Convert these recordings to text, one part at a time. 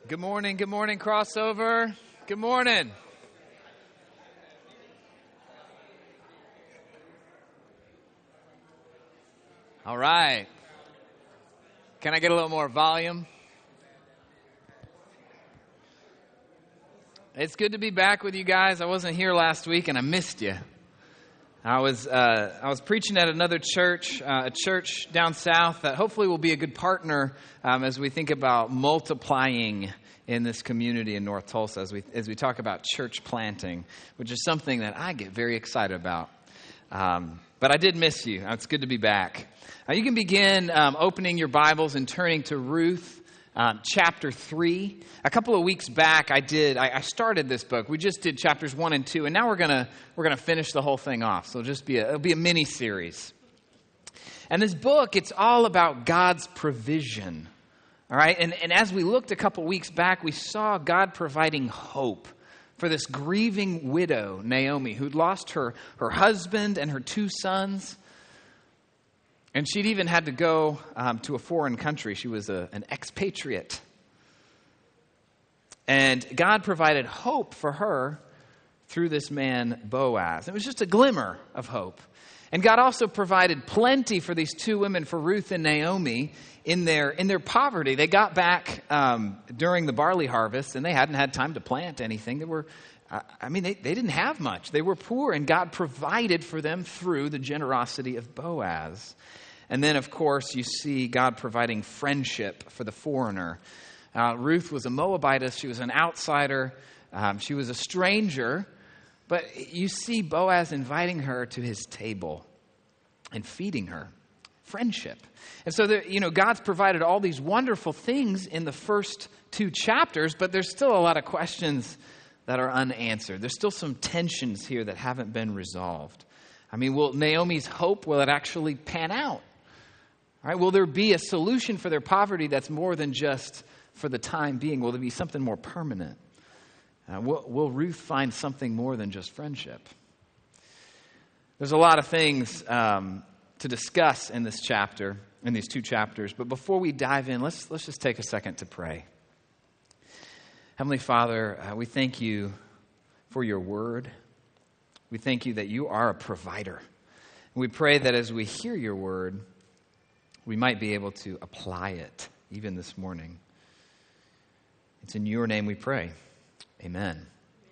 Good morning, Crossover. Good morning. All right. Can I get a little more volume? It's good to be back with you guys. I wasn't here last week and I missed you. I was preaching at another church, a church down south that hopefully will be a good partner as we think about multiplying in this community in North Tulsa as we talk about church planting, which is something that I get very excited about. But I did miss you. It's good to be back. You can begin opening your Bibles and turning to Ruth chapter 3. A couple of weeks back, I started this book. We just did chapters 1 and 2, and now we're gonna finish the whole thing off. So it'll be a mini series. And this book, it's all about God's provision. All right, and as we looked a couple weeks back, we saw God providing hope for this grieving widow, Naomi, who'd lost her husband and her 2 sons. And she'd even had to go to a foreign country. She was an expatriate. And God provided hope for her through this man, Boaz. It was just a glimmer of hope. And God also provided plenty for these 2 women, for Ruth and Naomi, in their poverty. They got back during the barley harvest, and they hadn't had time to plant anything. They didn't have much. They were poor, and God provided for them through the generosity of Boaz. And then, of course, you see God providing friendship for the foreigner. Ruth was a Moabitess. She was an outsider. She was a stranger. But you see Boaz inviting her to his table and feeding her. Friendship. And so, God's provided all these wonderful things in the first 2 chapters, but there's still a lot of questions that are unanswered. There's still some tensions here that haven't been resolved. Will Naomi's hope, will it actually pan out? All right, will there be a solution for their poverty that's more than just for the time being? Will there be something more permanent? Will Ruth find something more than just friendship? There's a lot of things to discuss in this chapter, in these 2 chapters. But before we dive in, let's just take a second to pray. Heavenly Father, we thank you for your word. We thank you that you are a provider. And we pray that as we hear your word, we might be able to apply it even this morning. It's in your name we pray. Amen.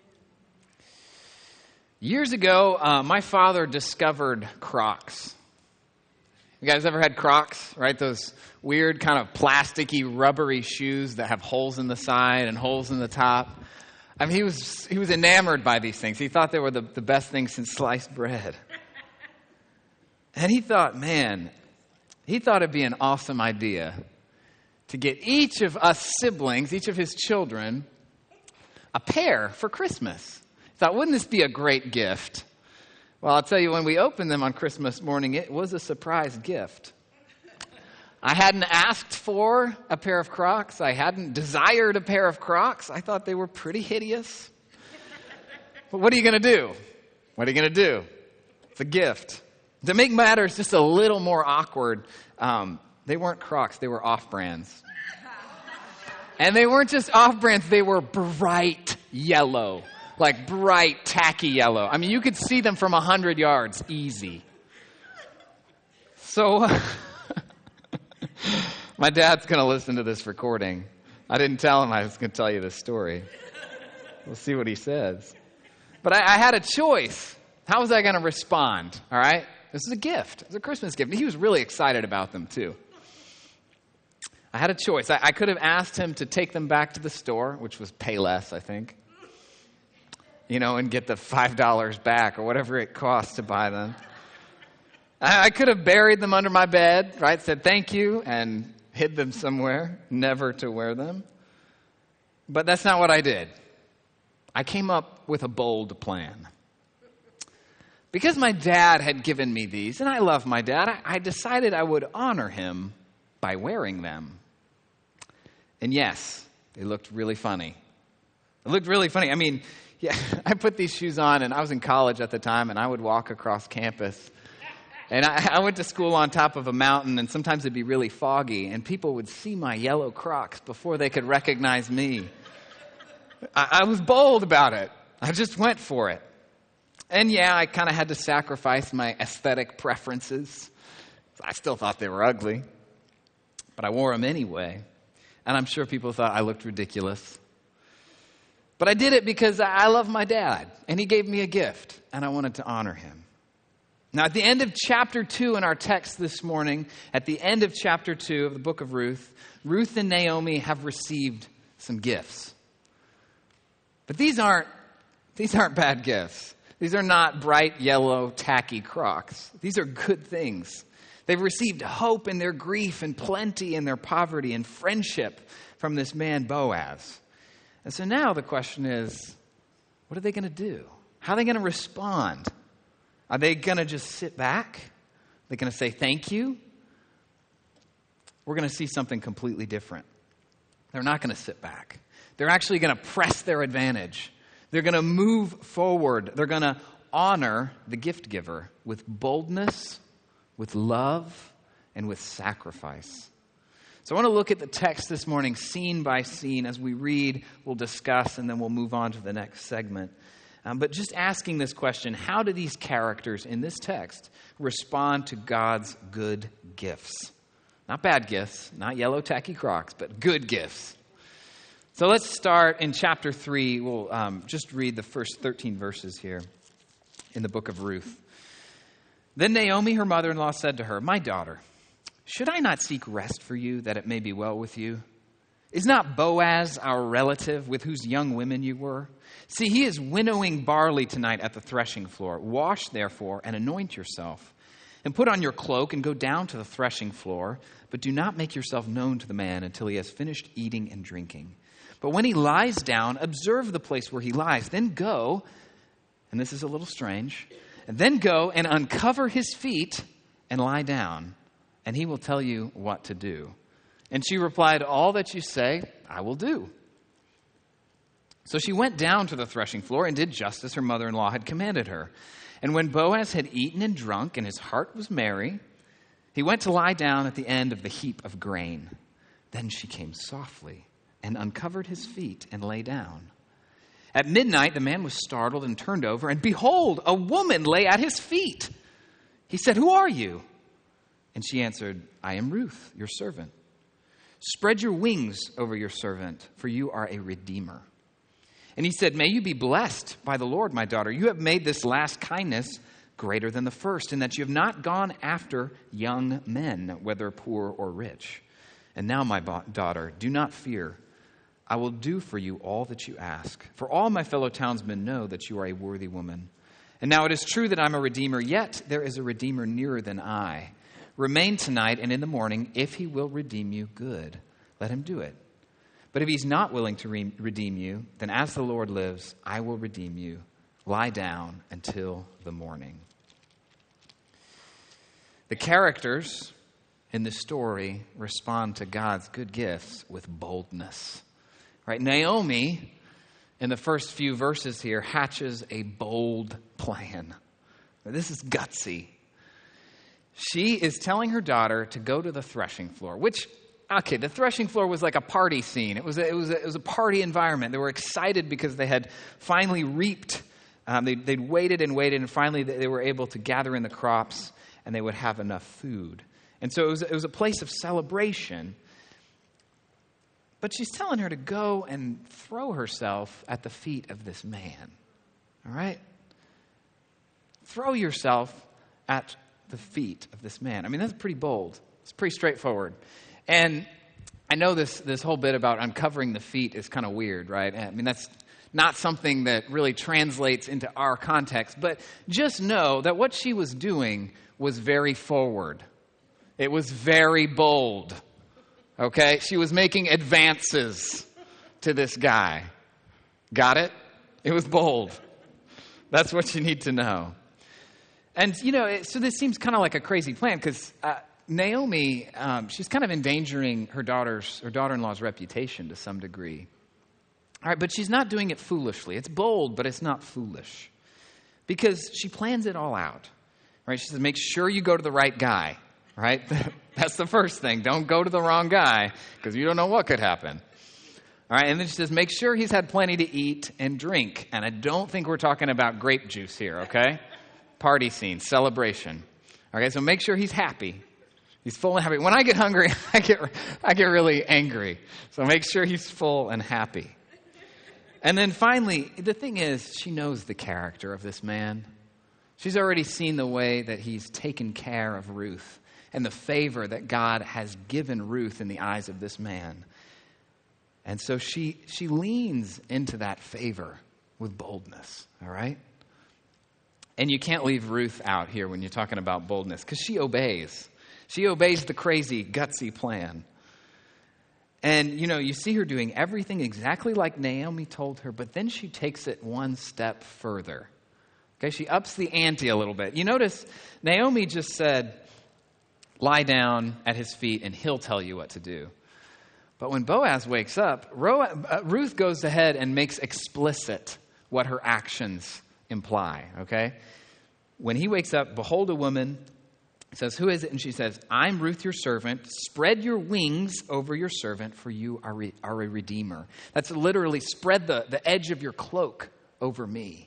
Years ago, my father discovered Crocs. You guys ever had Crocs, right? Those weird kind of plasticky, rubbery shoes that have holes in the side and holes in the top. He was enamored by these things. He thought they were the best thing since sliced bread. And he thought it'd be an awesome idea to get each of us siblings, each of his children, a pair for Christmas. He thought, wouldn't this be a great gift? Well, I'll tell you, when we opened them on Christmas morning, it was a surprise gift. I hadn't asked for a pair of Crocs. I hadn't desired a pair of Crocs. I thought they were pretty hideous. But what are you going to do? What are you going to do? It's a gift. To make matters just a little more awkward, they weren't Crocs. They were off-brands. And they weren't just off-brands. They were bright yellow. Like bright, tacky yellow. You could see them from 100 yards, easy. So, my dad's going to listen to this recording. I didn't tell him I was going to tell you this story. We'll see what he says. But I had a choice. How was I going to respond? All right? This is a gift. It's a Christmas gift. He was really excited about them, too. I had a choice. I could have asked him to take them back to the store, which was pay less, I think. And get the $5 back or whatever it costs to buy them. I could have buried them under my bed, right? Said thank you and hid them somewhere, never to wear them. But that's not what I did. I came up with a bold plan. Because my dad had given me these, and I love my dad, I decided I would honor him by wearing them. And yes, they looked really funny. It looked really funny. I put these shoes on, and I was in college at the time, and I would walk across campus And I went to school on top of a mountain, and sometimes it'd be really foggy, and people would see my yellow Crocs before they could recognize me. I was bold about it. I just went for it. And yeah, I kind of had to sacrifice my aesthetic preferences. I still thought they were ugly, but I wore them anyway. And I'm sure people thought I looked ridiculous. But I did it because I love my dad, and he gave me a gift, and I wanted to honor him. Now, at the end of chapter 2 in our text this morning, at the end of chapter 2 of the book of Ruth, Ruth and Naomi have received some gifts. But these aren't bad gifts. These are not bright yellow tacky Crocs. These are good things. They've received hope in their grief and plenty in their poverty and friendship from this man Boaz. And so now the question is, what are they going to do? How are they going to respond? Are they going to just sit back? Are they going to say thank you? We're going to see something completely different. They're not going to sit back. They're actually going to press their advantage. They're going to move forward. They're going to honor the gift giver with boldness, with love, and with sacrifice. So I want to look at the text this morning, scene by scene. As we read, we'll discuss, and then we'll move on to the next segment. But just asking this question, how do these characters in this text respond to God's good gifts? Not bad gifts, not yellow tacky Crocs, but good gifts. So let's start in chapter 3. We'll just read the first 13 verses here in the book of Ruth. Then Naomi, her mother-in-law, said to her, "My daughter, should I not seek rest for you, that it may be well with you? Is not Boaz our relative, with whose young women you were? See, he is winnowing barley tonight at the threshing floor. Wash, therefore, and anoint yourself, and put on your cloak and go down to the threshing floor, but do not make yourself known to the man until he has finished eating and drinking. But when he lies down, observe the place where he lies. Then go," and this is a little strange, "and then go and uncover his feet and lie down, and he will tell you what to do." And she replied, "All that you say, I will do." So she went down to the threshing floor and did just as her mother-in-law had commanded her. And when Boaz had eaten and drunk, and his heart was merry, he went to lie down at the end of the heap of grain. Then she came softly and uncovered his feet and lay down. At midnight, the man was startled and turned over, and behold, a woman lay at his feet. He said, "Who are you?" And she answered, "I am Ruth, your servant. Spread your wings over your servant, for you are a redeemer." And he said, "May you be blessed by the Lord, my daughter. You have made this last kindness greater than the first, in that you have not gone after young men, whether poor or rich. And now, my daughter, do not fear. I will do for you all that you ask. For all my fellow townsmen know that you are a worthy woman. And now it is true that I'm a redeemer, yet there is a redeemer nearer than I. Remain tonight, and in the morning, if he will redeem you, good. Let him do it. But if he's not willing to redeem you, then as the Lord lives, I will redeem you. Lie down until the morning." The characters in this story respond to God's good gifts with boldness. Right? Naomi, in the first few verses here, hatches a bold plan. This is gutsy. She is telling her daughter to go to the threshing floor, which, okay, the threshing floor was like a party scene. It was a party environment. They were excited because they had finally reaped. They'd waited and waited, and finally they were able to gather in the crops, and they would have enough food. And so it was a place of celebration. But she's telling her to go and throw herself at the feet of this man. All right? Throw yourself at the feet of this man. I mean, that's pretty bold. It's pretty straightforward. And I know this whole bit about uncovering the feet is kind of weird, right? I mean, that's not something that really translates into our context. But just know that what she was doing was very forward. It was very bold. Okay? She was making advances to this guy. Got it? It was bold. That's what you need to know. And, so this seems kind of like a crazy plan because Naomi, she's kind of endangering her daughter-in-law's reputation to some degree. All right, but she's not doing it foolishly. It's bold, but it's not foolish. Because she plans it all out. Right? She says, make sure you go to the right guy. Right? That's the first thing. Don't go to the wrong guy because you don't know what could happen. All right, and then she says, make sure he's had plenty to eat and drink. And I don't think we're talking about grape juice here, okay? Party scene, celebration. Okay, so make sure he's happy. He's full and happy. When I get hungry, I get really angry. So make sure he's full and happy. And then finally, the thing is, she knows the character of this man. She's already seen the way that he's taken care of Ruth and the favor that God has given Ruth in the eyes of this man. And so she leans into that favor with boldness, all right? And you can't leave Ruth out here when you're talking about boldness because she obeys. She obeys the crazy, gutsy plan. And, you see her doing everything exactly like Naomi told her, but then she takes it one step further. Okay, she ups the ante a little bit. You notice Naomi just said, lie down at his feet and he'll tell you what to do. But when Boaz wakes up, Ruth goes ahead and makes explicit what her actions imply, okay? When he wakes up, behold a woman, says, who is it? And she says, I'm Ruth, your servant. Spread your wings over your servant, for you are a redeemer. That's literally spread the edge of your cloak over me.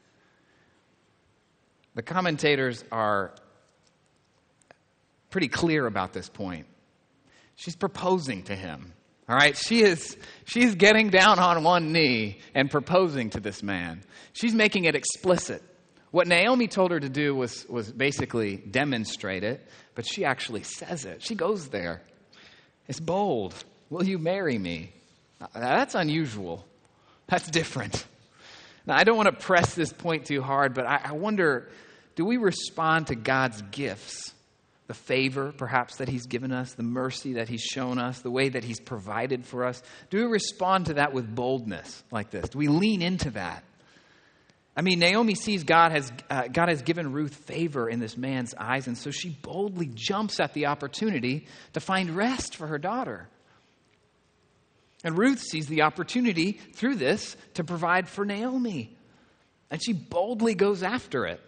The commentators are pretty clear about this point. She's proposing to him. All right, she's getting down on one knee and proposing to this man. She's making it explicit. What Naomi told her to do was basically demonstrate it, but she actually says it. She goes there. It's bold. Will you marry me? That's unusual. That's different. Now, I don't want to press this point too hard, but I wonder, do we respond to God's gifts? The favor, perhaps, that he's given us, the mercy that he's shown us, the way that he's provided for us. Do we respond to that with boldness like this? Do we lean into that? I mean, Naomi sees God has given Ruth favor in this man's eyes, and so she boldly jumps at the opportunity to find rest for her daughter. And Ruth sees the opportunity through this to provide for Naomi, and she boldly goes after it.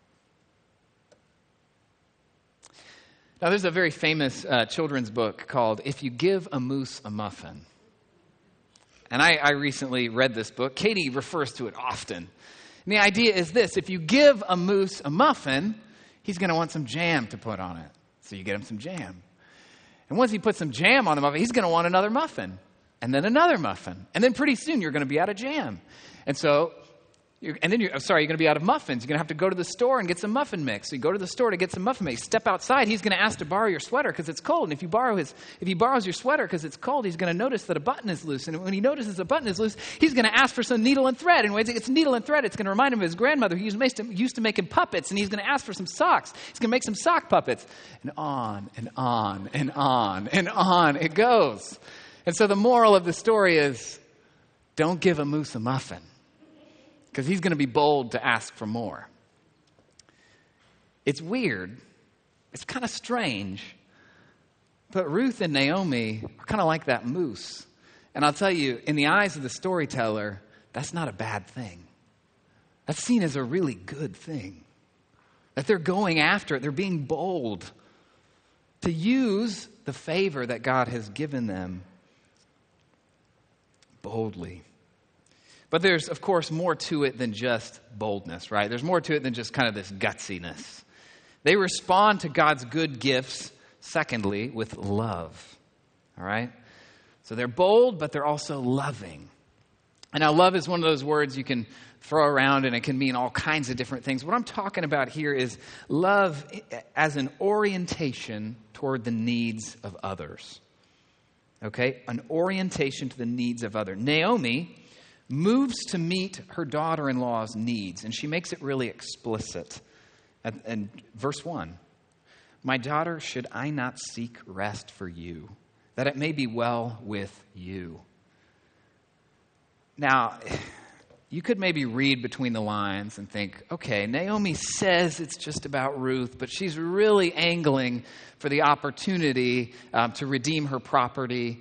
Now, there's a very famous children's book called If You Give a Moose a Muffin. And I recently read this book. Katie refers to it often. And the idea is this: if you give a moose a muffin, he's going to want some jam to put on it. So you get him some jam. And once he puts some jam on the muffin, he's going to want another muffin. And then another muffin. And then pretty soon you're going to be out of jam. And so... you're going to be out of muffins. You're going to have to go to the store and get some muffin mix. So you go to the store to get some muffin mix. Step outside. He's going to ask to borrow your sweater because it's cold. And if he borrows your sweater because it's cold, he's going to notice that a button is loose. And when he notices a button is loose, he's going to ask for some needle and thread. And when it's needle and thread, it's going to remind him of his grandmother who used to make him puppets. And he's going to ask for some socks. He's going to make some sock puppets. And on and on and on and on it goes. And so the moral of the story is, don't give a moose a muffin, because he's going to be bold to ask for more. It's weird. It's kind of strange. But Ruth and Naomi are kind of like that moose. And I'll tell you, in the eyes of the storyteller, that's not a bad thing. That's seen as a really good thing. That they're going after it. They're being bold to use the favor that God has given them boldly. But there's, of course, more to it than just boldness, right? There's more to it than just kind of this gutsiness. They respond to God's good gifts, secondly, with love, all right? So they're bold, but they're also loving. And now love is one of those words you can throw around, and it can mean all kinds of different things. What I'm talking about here is love as an orientation toward the needs of others, okay? An orientation to the needs of others. Naomi moves to meet her daughter-in-law's needs, and she makes it really explicit. And verse 1, my daughter, should I not seek rest for you, that it may be well with you? Now, you could maybe read between the lines and think, okay, Naomi says it's just about Ruth, but she's really angling for the opportunity to redeem her property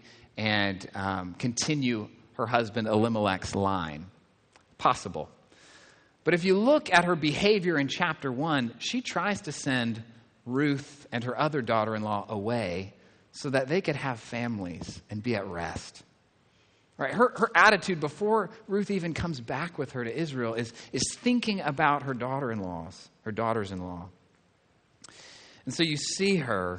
and continue her husband Elimelech's line. Possible. But if you look at her behavior in chapter 1, she tries to send Ruth and her other daughter-in-law away so that they could have families and be at rest. Right? Her attitude before Ruth even comes back with her to Israel is thinking about her daughters-in-law. And so you see her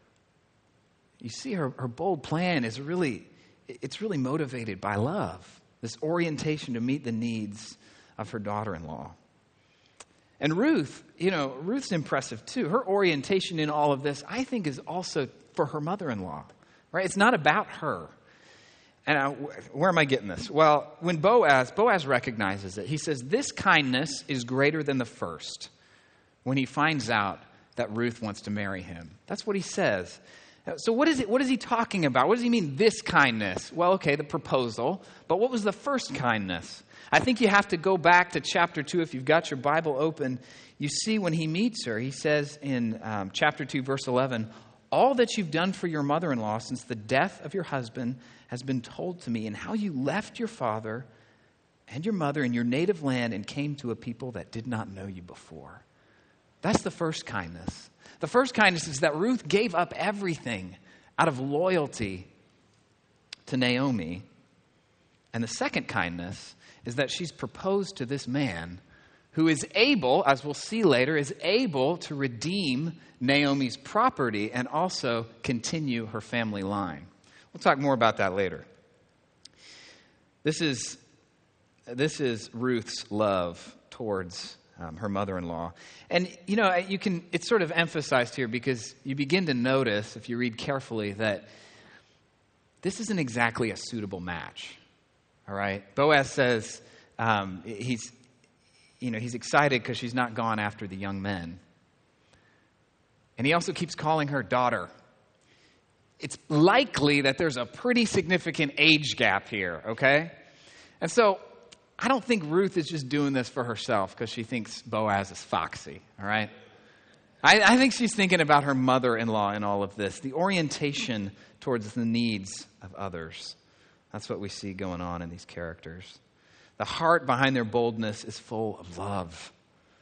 bold plan is really motivated by love, this orientation to meet the needs of her daughter-in-law. And Ruth, Ruth's impressive too. Her orientation in all of this, I think, is also for her mother-in-law, right? It's not about her. And where am I getting this? Well, when Boaz recognizes it. He says, this kindness is greater than the first when he finds out that Ruth wants to marry him. That's what he says. So what is he talking about? What does he mean, this kindness? Well, okay, the proposal. But what was the first kindness? I think you have to go back to chapter 2. If you've got your Bible open, you see when he meets her, he says in chapter 2, verse 11, all that you've done for your mother-in-law since the death of your husband has been told to me, and how you left your father and your mother in your native land and came to a people that did not know you before. That's the first kindness. The first kindness is that Ruth gave up everything out of loyalty to Naomi. And the second kindness is that she's proposed to this man who is able, as we'll see later, is able to redeem Naomi's property and also continue her family line. We'll talk more about that later. This is Ruth's love towards her mother-in-law. And, it's sort of emphasized here because you begin to notice, if you read carefully, that this isn't exactly a suitable match. All right? Boaz says he's excited because she's not gone after the young men. And he also keeps calling her daughter. It's likely that there's a pretty significant age gap here, okay? And so I don't think Ruth is just doing this for herself because she thinks Boaz is foxy, all right? I think she's thinking about her mother-in-law in all of this, the orientation towards the needs of others. That's what we see going on in these characters. The heart behind their boldness is full of love.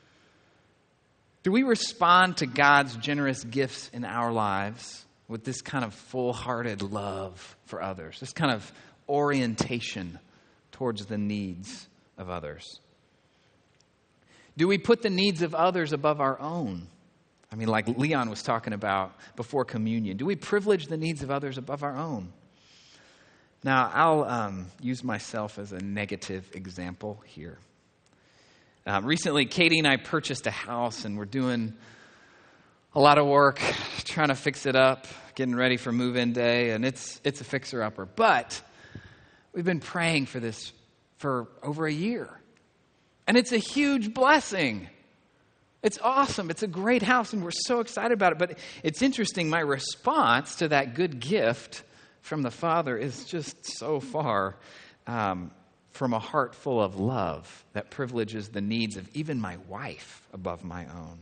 Do we respond to God's generous gifts in our lives with this kind of full-hearted love for others, this kind of orientation towards the needs of others? Do we put the needs of others above our own? I mean, like Leon was talking about before communion. Do we privilege the needs of others above our own? Now, I'll use myself as a negative example here. Recently, Katie and I purchased a house, and we're doing a lot of work trying to fix it up, getting ready for move-in day, and it's a fixer-upper. But we've been praying for this for over a year, and it's a huge blessing. It's awesome. It's a great house, and we're so excited about it. But it's interesting, my response to that good gift from the Father is just so far from a heart full of love that privileges the needs of even my wife above my own.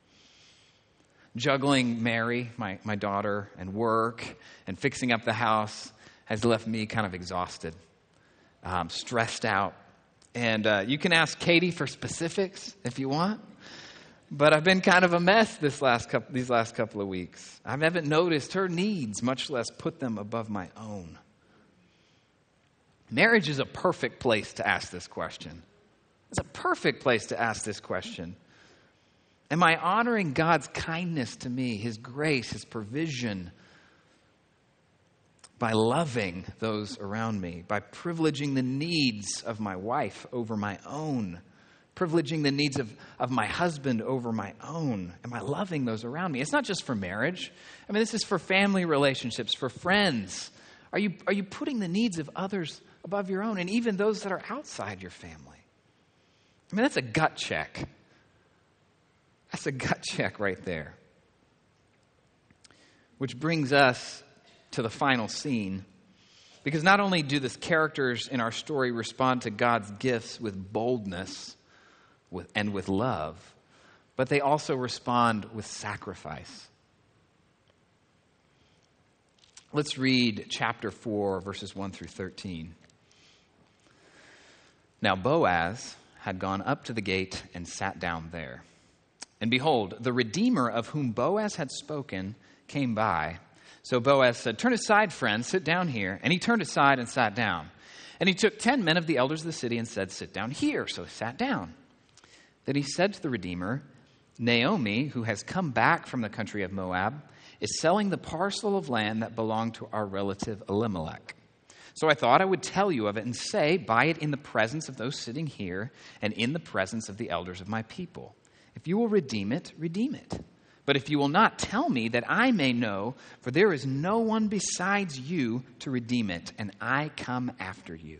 Juggling Mary, my daughter, and work and fixing up the house has left me kind of exhausted, stressed out. And you can ask Katie for specifics if you want. But I've been kind of a mess these last couple of weeks. I haven't noticed her needs, much less put them above my own. Marriage is a perfect place to ask this question. It's a perfect place to ask this question. Am I honoring God's kindness to me, His grace, His provision, by loving those around me, by privileging the needs of my wife over my own, privileging the needs of my husband over my own? Am I loving those around me? It's not just for marriage. I mean, this is for family relationships, for friends. Are you putting the needs of others above your own, and even those that are outside your family? I mean, that's a gut check. That's a gut check right there. Which brings us to the final scene. Because not only do the characters in our story respond to God's gifts with boldness and with love, but they also respond with sacrifice. Let's read chapter 4, verses 1 through 13. Now Boaz had gone up to the gate and sat down there. And behold, the Redeemer of whom Boaz had spoken came by. So Boaz said, "Turn aside, friend, sit down here." And he turned aside and sat down. And he took 10 men of the elders of the city and said, "Sit down here." So he sat down. Then he said to the Redeemer, "Naomi, who has come back from the country of Moab, is selling the parcel of land that belonged to our relative Elimelech. So I thought I would tell you of it and say, buy it in the presence of those sitting here and in the presence of the elders of my people. If you will redeem it, redeem it. But if you will not, tell me that I may know, for there is no one besides you to redeem it, and I come after you."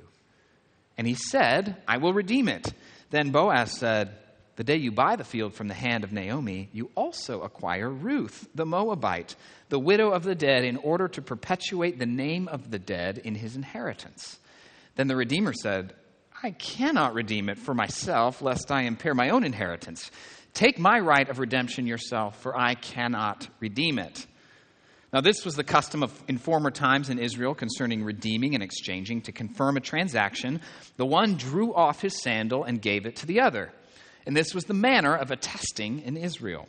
And he said, "I will redeem it." Then Boaz said, "The day you buy the field from the hand of Naomi, you also acquire Ruth, the Moabite, the widow of the dead, in order to perpetuate the name of the dead in his inheritance." Then the Redeemer said, "I cannot redeem it for myself, lest I impair my own inheritance. Take my right of redemption yourself, for I cannot redeem it." Now this was the custom in former times in Israel concerning redeeming and exchanging. To confirm a transaction, the one drew off his sandal and gave it to the other. And this was the manner of attesting in Israel.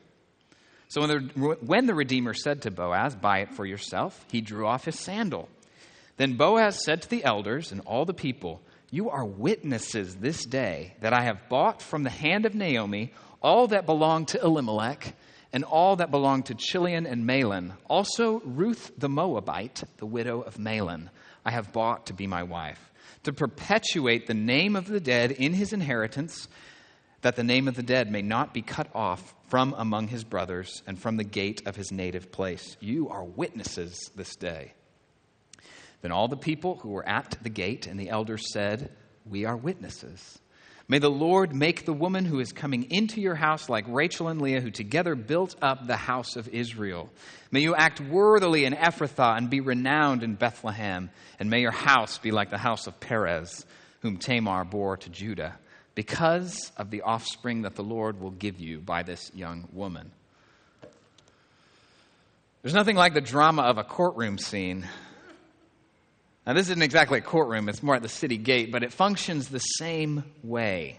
So when the Redeemer said to Boaz, "Buy it for yourself," he drew off his sandal. Then Boaz said to the elders and all the people, "You are witnesses this day that I have bought from the hand of Naomi all that belonged to Elimelech and all that belonged to Chilion and Mahlon. Also Ruth the Moabite, the widow of Mahlon, I have bought to be my wife, to perpetuate the name of the dead in his inheritance, that the name of the dead may not be cut off from among his brothers and from the gate of his native place. You are witnesses this day." Then all the people who were at the gate and the elders said, "We are witnesses. May the Lord make the woman who is coming into your house like Rachel and Leah, who together built up the house of Israel. May you act worthily in Ephrathah and be renowned in Bethlehem. And may your house be like the house of Perez, whom Tamar bore to Judah, because of the offspring that the Lord will give you by this young woman." There's nothing like the drama of a courtroom scene. Now, this isn't exactly a courtroom. It's more at the city gate, but it functions the same way.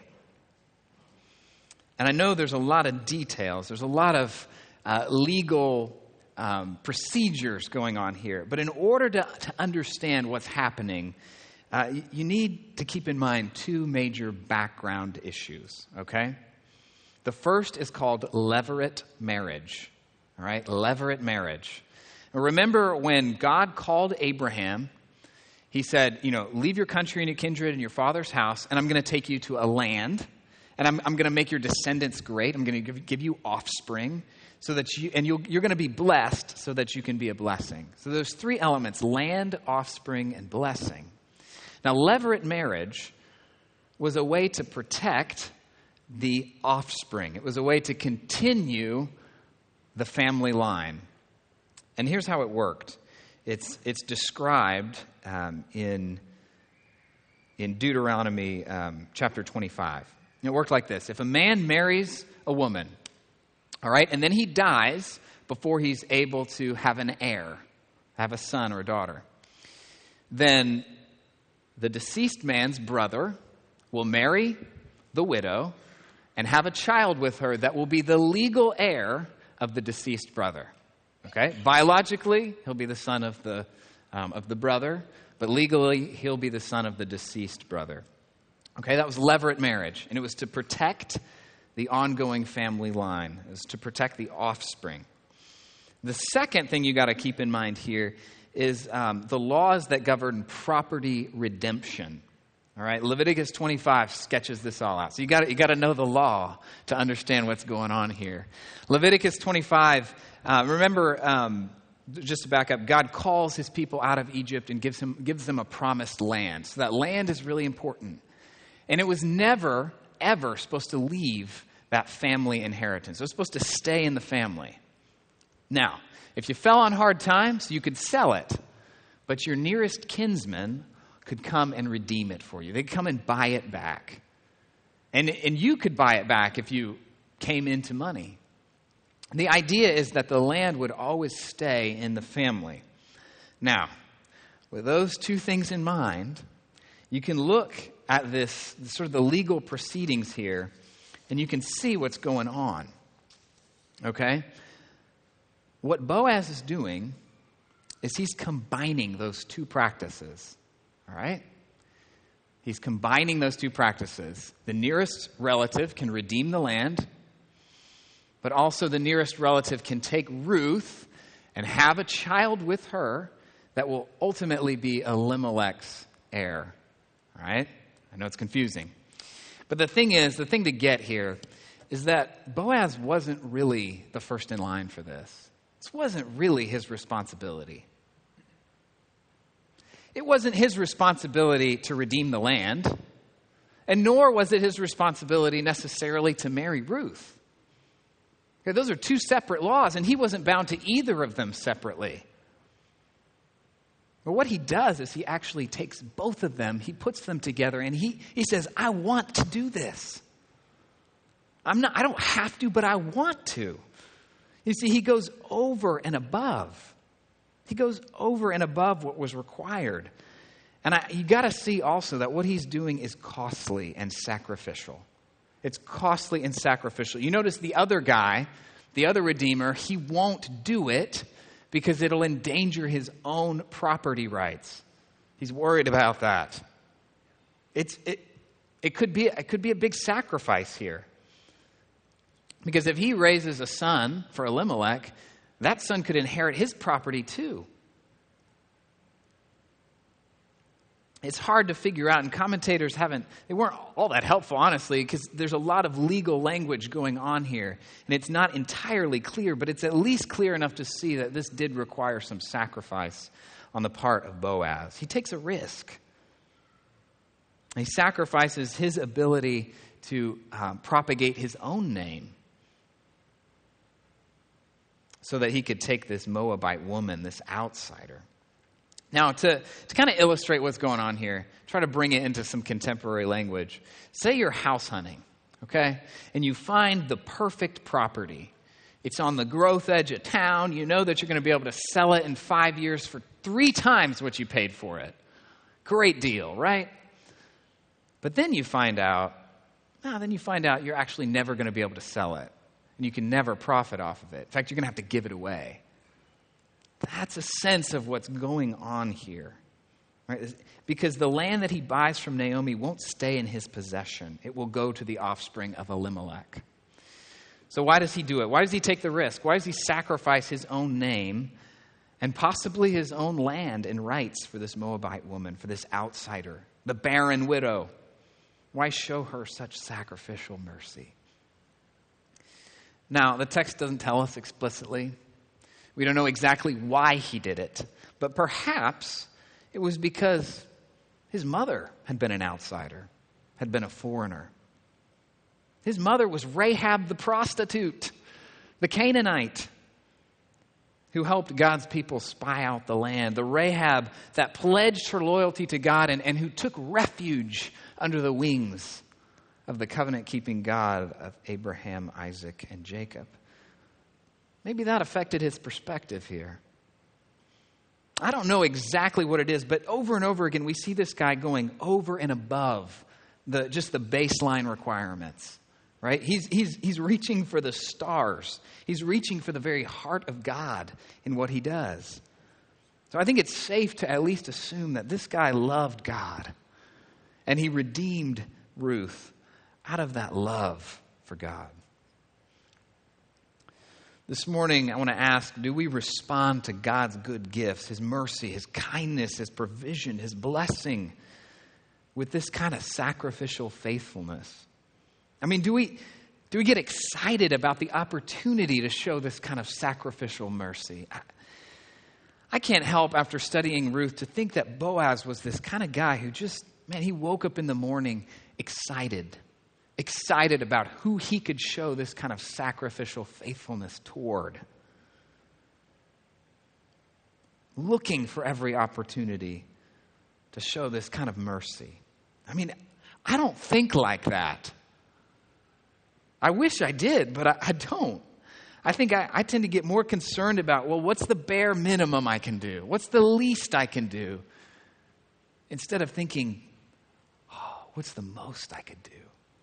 And I know there's a lot of details. There's a lot of legal procedures going on here. But in order to understand what's happening, you need to keep in mind two major background issues, okay? The first is called levirate marriage, all right? Levirate marriage. Now, remember when God called Abraham, he said, leave your country and your kindred and your father's house, and I'm going to take you to a land, and I'm going to make your descendants great. I'm going to give you offspring, so that you're going to be blessed so that you can be a blessing. So there's three elements: land, offspring, and blessing. Now, levirate marriage was a way to protect the offspring. It was a way to continue the family line. And here's how it worked. It's described in Deuteronomy chapter 25. It worked like this. If a man marries a woman, all right, and then he dies before he's able to have an heir, have a son or a daughter, then the deceased man's brother will marry the widow and have a child with her that will be the legal heir of the deceased brother. Okay? Biologically, he'll be the son of the brother, but legally, he'll be the son of the deceased brother. Okay, that was levirate marriage, and it was to protect the ongoing family line. It was to protect the offspring. The second thing you got to keep in mind here is the laws that govern property redemption. All right, Leviticus 25 sketches this all out. So you got to know the law to understand what's going on here. Leviticus 25. Remember, just to back up, God calls his people out of Egypt and gives them a promised land. So that land is really important. And it was never, ever supposed to leave that family inheritance. It was supposed to stay in the family. Now, if you fell on hard times, you could sell it. But your nearest kinsman could come and redeem it for you. They'd come and buy it back. And you could buy it back if you came into money. The idea is that the land would always stay in the family. Now, with those two things in mind, you can look at this sort of the legal proceedings here, and you can see what's going on. Okay? What Boaz is doing is he's combining those two practices. All right? He's combining those two practices. The nearest relative can redeem the land, but also the nearest relative can take Ruth and have a child with her that will ultimately be Elimelech's heir. All right? I know it's confusing. But the thing to get here is that Boaz wasn't really the first in line for this. This wasn't really his responsibility. It wasn't his responsibility to redeem the land, and nor was it his responsibility necessarily to marry Ruth. Okay, those are two separate laws, and he wasn't bound to either of them separately. But what he does is he actually takes both of them, he puts them together, and he says, I want to do this. I don't have to, but I want to. You see, he goes over and above. He goes over and above what was required. And you got to see also that what he's doing is costly and sacrificial. It's costly and sacrificial. You notice the other guy, the other redeemer, he won't do it because it'll endanger his own property rights. He's worried about that. It could be a big sacrifice here. Because if he raises a son for Elimelech, that son could inherit his property too. It's hard to figure out, and commentators they weren't all that helpful, honestly, because there's a lot of legal language going on here. And it's not entirely clear, but it's at least clear enough to see that this did require some sacrifice on the part of Boaz. He takes a risk. He sacrifices his ability to propagate his own name so that he could take this Moabite woman, this outsider. Now, to kind of illustrate what's going on here, try to bring it into some contemporary language. Say you're house hunting, okay? And you find the perfect property. It's on the growth edge of town. You know that you're going to be able to sell it in 5 years for 3 times what you paid for it. Great deal, right? But then you find out you're actually never going to be able to sell it. And you can never profit off of it. In fact, you're going to have to give it away. That's a sense of what's going on here. Right? Because the land that he buys from Naomi won't stay in his possession. It will go to the offspring of Elimelech. So why does he do it? Why does he take the risk? Why does he sacrifice his own name and possibly his own land and rights for this Moabite woman, for this outsider, the barren widow? Why show her such sacrificial mercy? Now, the text doesn't tell us explicitly. We don't know exactly why he did it. But perhaps it was because his mother had been an outsider, had been a foreigner. His mother was Rahab the prostitute, the Canaanite, who helped God's people spy out the land. The Rahab that pledged her loyalty to God and who took refuge under the wings of the covenant-keeping God of Abraham, Isaac, and Jacob. Maybe that affected his perspective here. I don't know exactly what it is, but over and over again, we see this guy going over and above just the baseline requirements, right? He's reaching for the stars. He's reaching for the very heart of God in what he does. So I think it's safe to at least assume that this guy loved God, and he redeemed Ruth out of that love for God. This morning, I want to ask, do we respond to God's good gifts, His mercy, His kindness, His provision, His blessing with this kind of sacrificial faithfulness? I mean, do we get excited about the opportunity to show this kind of sacrificial mercy? I can't help, after studying Ruth, to think that Boaz was this kind of guy who he woke up in the morning excited about who he could show this kind of sacrificial faithfulness toward. Looking for every opportunity to show this kind of mercy. I mean, I don't think like that. I wish I did, but I don't. I think I tend to get more concerned about, what's the bare minimum I can do? What's the least I can do? Instead of thinking, What's the most I could do?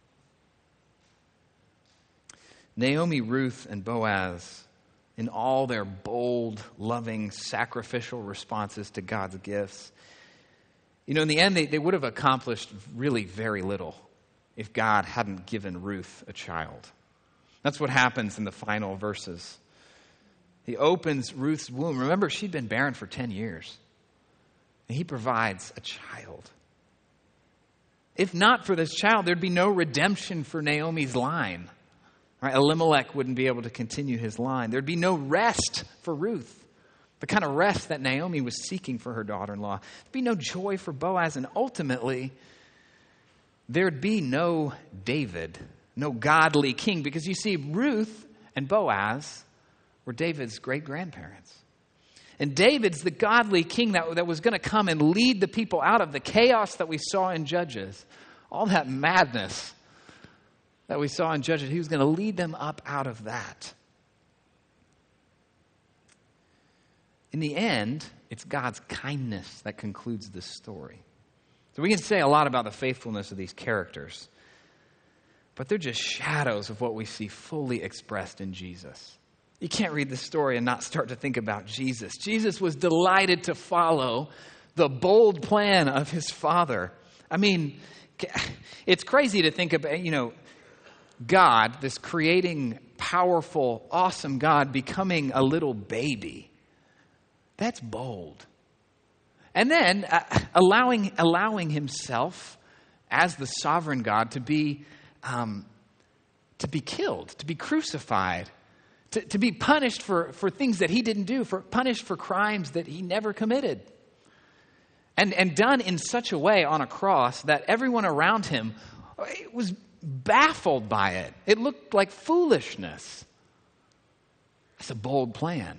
Naomi, Ruth, and Boaz, in all their bold, loving, sacrificial responses to God's gifts, in the end, they would have accomplished really very little if God hadn't given Ruth a child. That's what happens in the final verses. He opens Ruth's womb. Remember, she'd been barren for 10 years. And he provides a child. If not for this child, there'd be no redemption for Naomi's line. Right? Elimelech wouldn't be able to continue his line. There'd be no rest for Ruth. The kind of rest that Naomi was seeking for her daughter-in-law. There'd be no joy for Boaz. And ultimately, there'd be no David, no godly king. Because you see, Ruth and Boaz were David's great-grandparents. And David's the godly king that was going to come and lead the people out of the chaos that we saw in Judges. All that madness that we saw in Judges, he was going to lead them up out of that. In the end, it's God's kindness that concludes this story. So we can say a lot about the faithfulness of these characters, but they're just shadows of what we see fully expressed in Jesus. You can't read the story and not start to think about Jesus. Jesus was delighted to follow the bold plan of his Father. I mean, it's crazy to think about, God, this creating, powerful, awesome God, becoming a little baby. That's bold. And then allowing himself as the sovereign God to be killed, to be crucified, to be punished for things that he didn't do, punished for crimes that he never committed. And done in such a way on a cross that everyone around him was baffled by it. It looked like foolishness. That's a bold plan.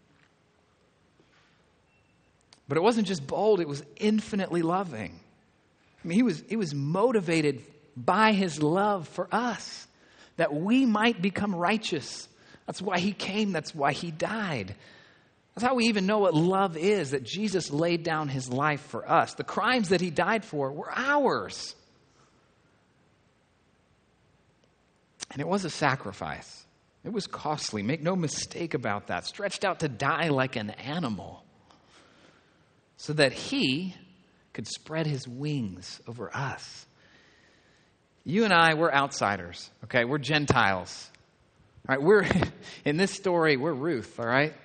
But it wasn't just bold, it was infinitely loving. I mean, he was motivated by his love for us, that we might become righteous. That's why he came, that's why he died. That's how we even know what love is, that Jesus laid down his life for us. The crimes that he died for were ours. And it was a sacrifice. It was costly. Make no mistake about that. Stretched out to die like an animal, so that he could spread his wings over us. You and I, we're outsiders, okay? We're Gentiles. All right, in this story, we're Ruth, all right?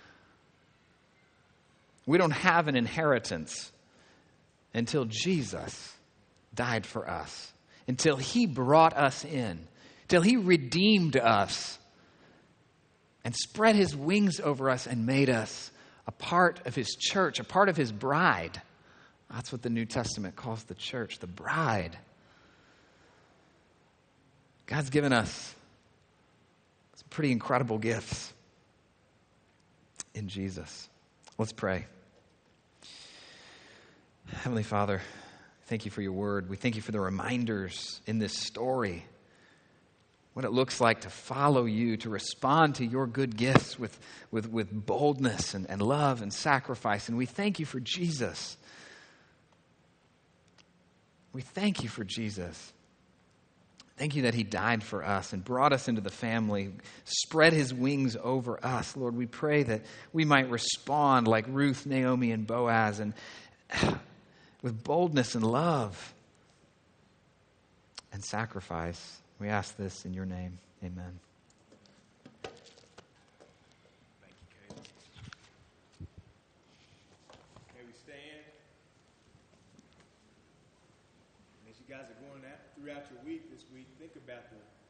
We don't have an inheritance until Jesus died for us, until he brought us in, until he redeemed us and spread his wings over us and made us a part of his church, a part of his bride. That's what the New Testament calls the church, the bride. God's given us some pretty incredible gifts in Jesus. Let's pray. Heavenly Father, thank you for your word. We thank you for the reminders in this story, what it looks like to follow you, to respond to your good gifts with boldness and love and sacrifice. And we thank you for Jesus. We thank you for Jesus. Thank you that he died for us and brought us into the family, spread his wings over us. Lord, we pray that we might respond like Ruth, Naomi, and Boaz, and with boldness and love and sacrifice. We ask this in your name. Amen. Thank you, Caleb. May we stand? And as you guys are going out throughout your week this week, think about the